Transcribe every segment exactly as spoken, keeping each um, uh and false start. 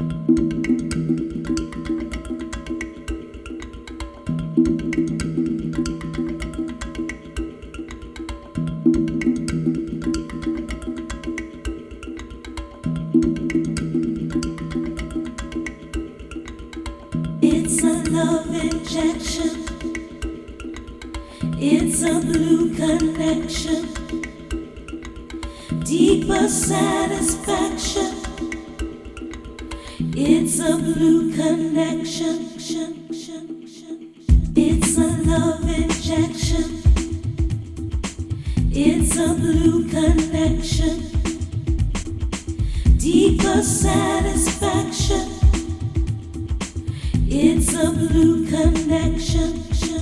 It's a love injection. It's a blue connection. Deeper satisfaction. It's a blue connection. It's a love injection. It's a blue connection. Deeper satisfaction. It's a blue connection.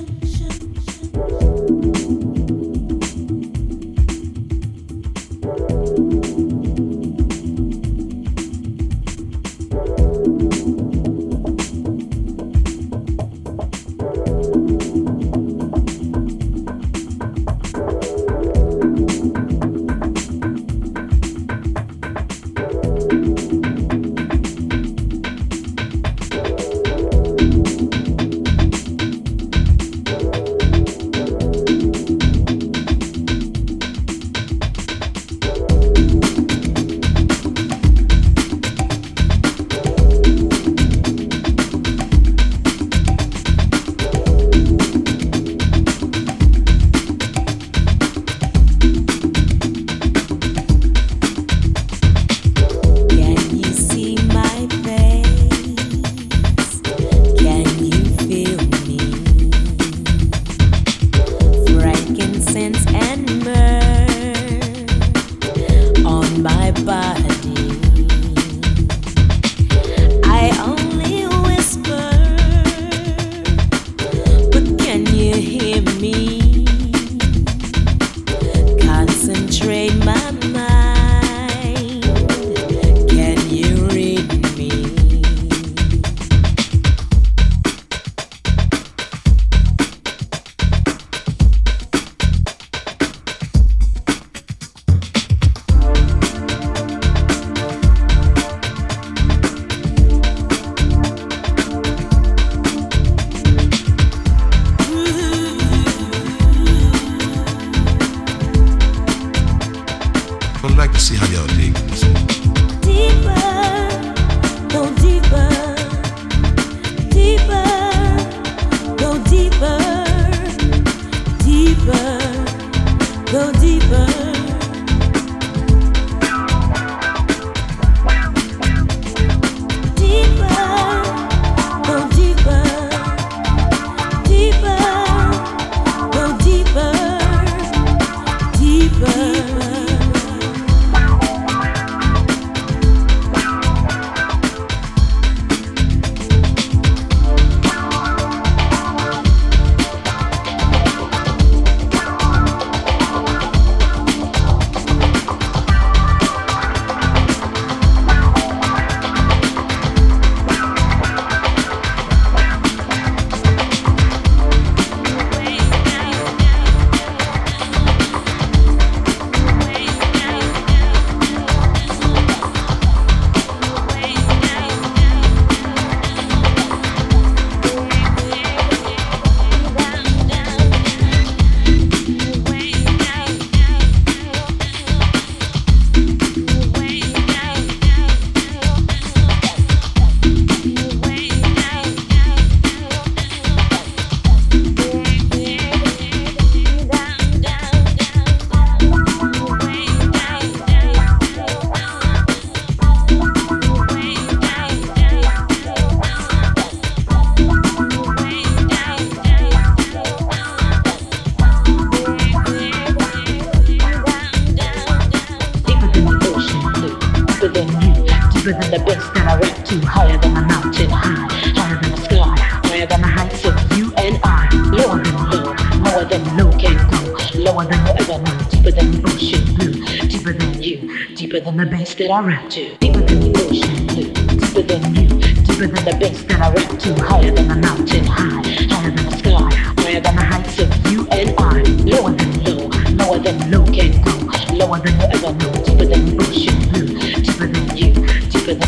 deeper than the best that I went to, higher than a mountain high, higher than the sky, higher than the heights of you and I, lower than low, lower than low can go, lower than you ever know, deeper than the ocean blue, deeper than you, deeper than the bass that I rap to, deeper than the ocean blue, deeper than you, deeper than the bass that I rap to, higher than a mountain high, higher than the sky, higher than the heights of you and I, lower than low, lower than low can go, lower than you ever know, deeper than the ocean blue, deeper than you, deeper than the bass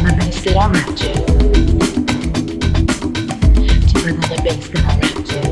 that I wrapped you. Deeper than the bass that I wrapped you.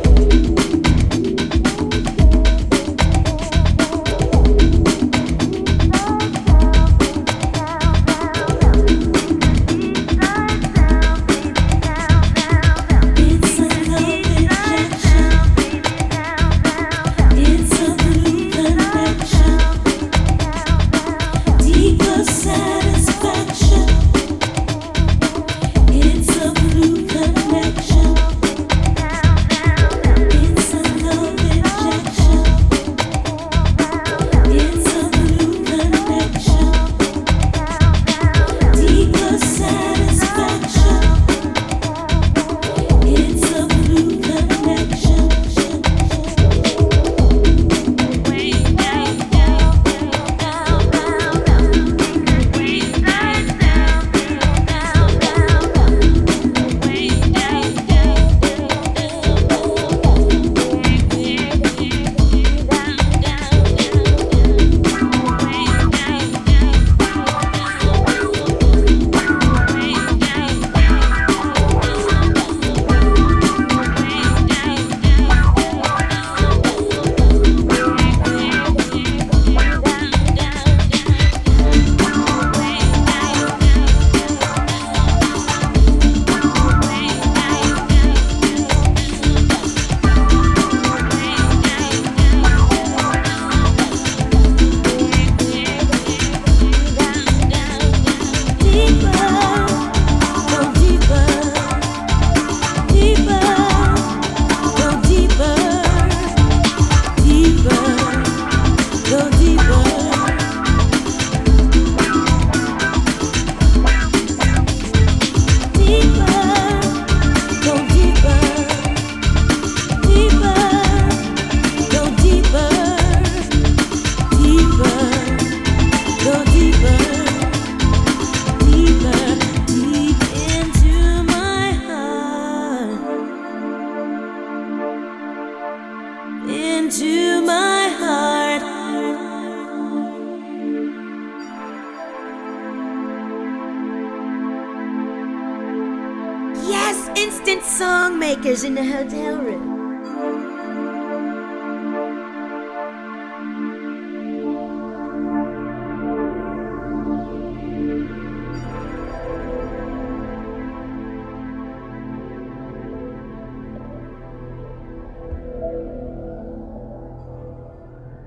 Into my heart. Yes, instant song makers in the hotel room.